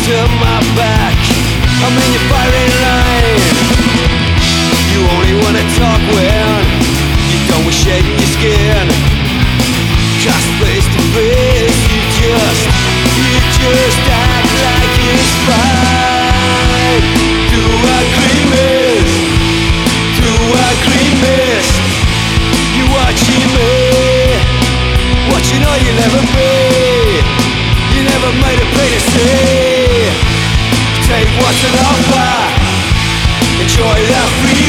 to my back. I'm in your firing line. You only wanna talk when you're done with shedding your skin. 'Cause face to face you just act like it's fine. Through a green mist, through a green mist, you watching me, watching all you'll never be. You never made it plain to see. Take what's an offer, enjoy the free.